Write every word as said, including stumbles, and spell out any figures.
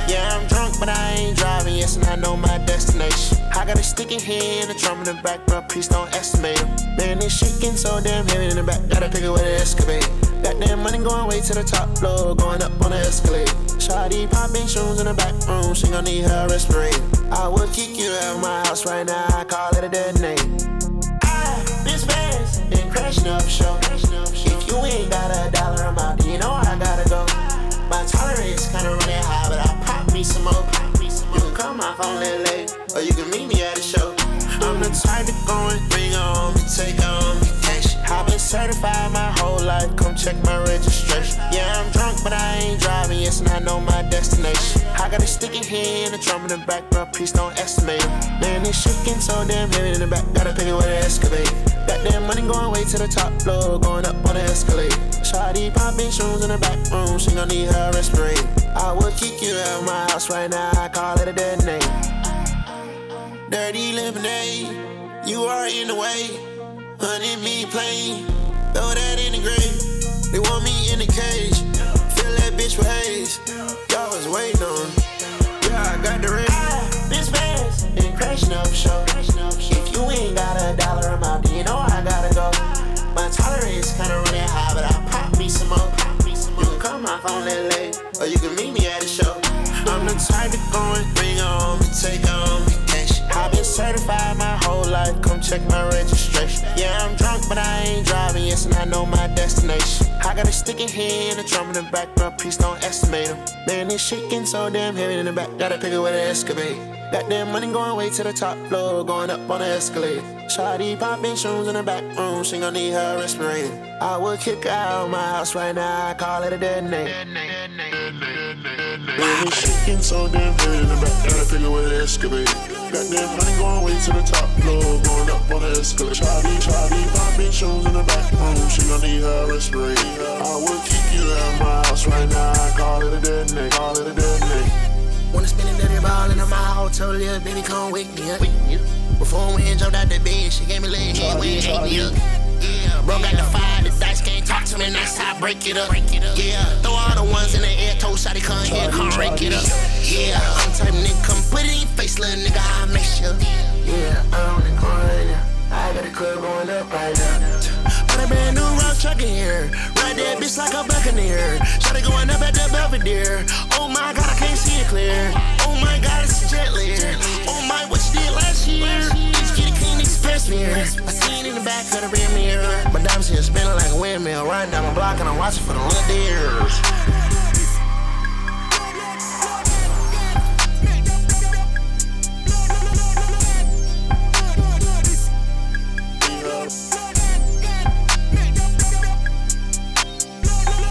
Yeah, I'm drunk, but I ain't driving, yes, and I know my destination. I got a sticky hand, a drum in the back, but please don't estimate them. Man, this shit getting so damn heavy in the back, gotta pick it with an excavator. Got damn money going way to the top floor, going up on the escalator. Shawty popping shrooms in the back room, she gon' need her respirator. I would kick you out of my house right now, I call it a dead name. I been fast and crashing up show. If you ain't got a dollar amount, then you know I gotta go. My tolerance kinda running high, but I pop me some more. You can call my phone a little late, or you can meet me at the show. I'm the type to go and bring her on me, take her on vacation. I've been certified my whole life, come check my registration. Yeah, I'm drunk, but I ain't driving, yes, and I know my destination. I got a sticky hand, a drum in the back, but please don't estimate them. Man, this shit getting so damn heavy in the back, gotta pick it with an excavator. Got damn money going way to the top floor, going up on the escalator. Shawty popping shrooms in the back room, she gon' need her respirator. I would kick you out of my house right now, I call it a dead name. Dirty lemonade, you are in the way. Honey, me plain, throw that in the grave. They want me in the cage, fill that bitch with haze. Y'all was waiting on, yeah, I got the ring. Bitch fast and crashing up show. If you ain't got a dollar amount, then you know I gotta go. My tolerance kinda running high, but I pop me some more. You can call my phone a little late, or you can meet me at the show. I'm the type to go and bring her on me, take her on vacation. I've been certified my whole life, come check my registration. Yeah, I'm drunk, but I ain't driving, yes, and I know my destination. I got a sticky hand, a drum in the back, but please don't estimate them. Man, this shit getting so damn heavy in the back, gotta pick it with an excavator. Got damn money going way to the top floor, going up on the escalator. Shawty popping shrooms in the back room, she gon' need her respirator. I would kick her out of my house right now, I call it a dead name. Man, this shit getting so damn heavy in the back, gotta pick it with an excavator. Got damn money going way to the top floor, going up on the escalator. Shawty, shawty popping shrooms in the back room, she gon' need her respirator. I would kick you out of my house right now, I call it a dead name, call it a dead name. Wanna spend a dirty ball in my house, told her, baby, come wake me up. Before we jumped out the bed, she gave me a little head when you hate me up. Yeah, bro got the fire, the dice can't talk to me, that's how I break it up. Yeah, throw all the ones in the air, told shawty come here, come rake it up. Yeah, I'm the type of nigga, come put it in your face, little nigga, I'll make sure. Yeah, I'm on the corner, I got the club going up right now. Got a brand new rock truck in here, ride that bitch like a buccaneer. Shawty going up at the Belvedere. Oh my God, I can't see it clear. Oh my God, it's a jet layer. Oh my, what you did last year? It's getting clean, express mirror. I seen in the back of the rear mirror. My diamonds here spinning like a windmill, riding down my block and I'm watching for the little deers.